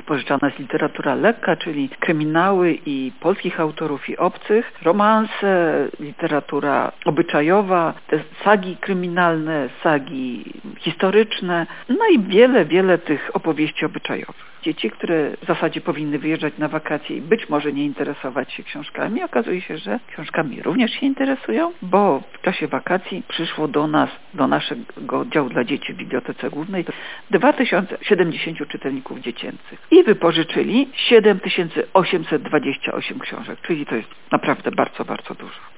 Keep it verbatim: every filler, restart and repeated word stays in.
wypożyczana jest literatura lekka, czyli kryminały i polskich autorów i obcych, romanse, literatura obyczajowa, te sagi kryminalne, sagi historyczne, no i wiele, wiele tych opowieści obyczajowych. Dzieci, które w zasadzie powinny wyjeżdżać na wakacje i być może nie interesować się książkami, okazuje się, że książkami również się interesują, bo w czasie wakacji przyszło do nas, do naszego oddziału dla dzieci w Bibliotece Głównej dwa tysiące siedemdziesięciu czytelników dziecięcych i wypożyczyli siedem tysięcy osiemset dwadzieścia osiem książek, czyli to jest naprawdę bardzo, bardzo dużo.